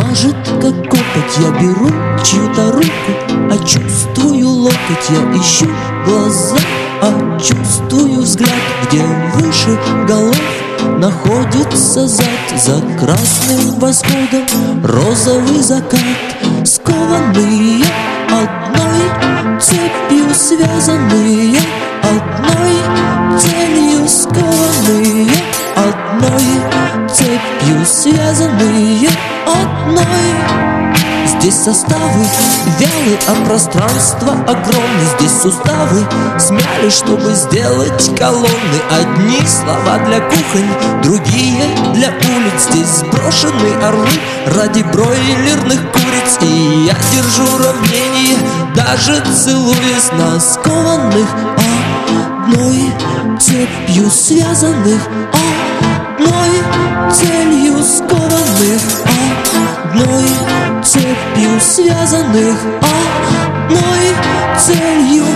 мажет, как копоть. Я беру чью-то руку, а чувствую локоть. Я ищу глаза, а чувствую взгляд. Где выше голов находится зад. За красным восходом розовый закат. Скованные одной цепью, связанные одной целью. Скованные одной цепью, связанные одной. Здесь составы вялы, а пространство огромное. Здесь суставы смяли, чтобы сделать колонны. Одни слова для кухонь, другие для улиц. Здесь сброшены орлы ради бройлерных куриц. И я держу равнение, даже целуясь на скованных одной цепью, связанных одной целью. Скованных одной цепью, связанных одной целью.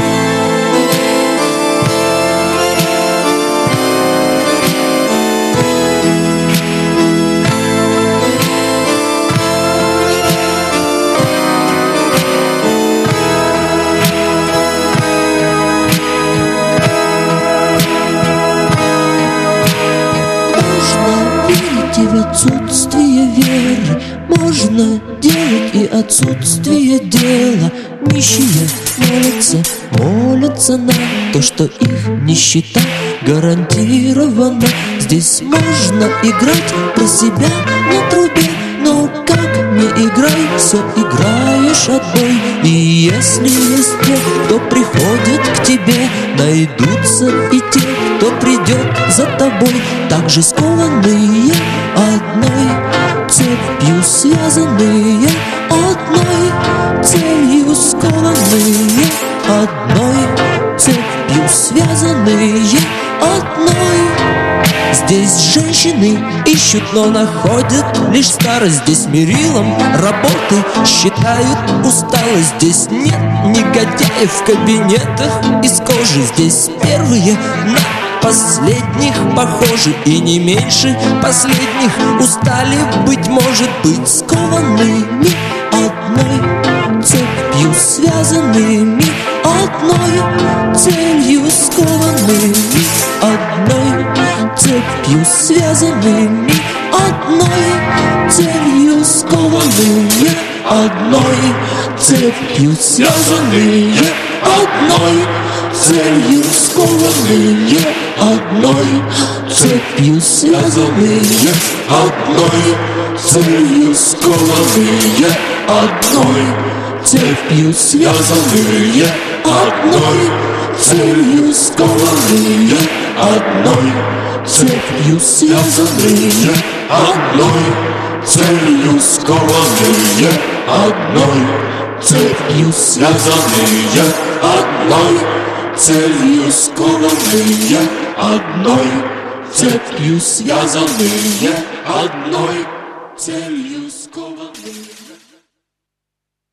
В отсутствие веры можно делать и отсутствие дела. Нищие молятся на то, что их нищета гарантирована. Здесь можно играть про себя на трубе, но как не играй, все играешь отбой. И если есть те, кто приходит к тебе, найдутся и те, кто придет за тобой. Также скованные одной цепью, связанные одной целью. Скованные одной цепью, связанные одной. Здесь женщины ищут, но находят лишь старость. Здесь мерилом работы считают усталость. Здесь нет негодяев в кабинетах из кожи. Здесь первые на последних похожи, и не меньше последних устали, быть может, быть скованными одной цепью, связанными одной целью. Скованными одной цепью, связанными одной целью. Скованные одной цепью, связанные одной целью. Скованные одной цепью, связанные одной целью. Скованные одной цепью, связанные одной целью. Скованные одной цепью, связанные одной целью. Скованные одной цепью, связанные одной целью. Скованные одной цепью, связанные одной целью.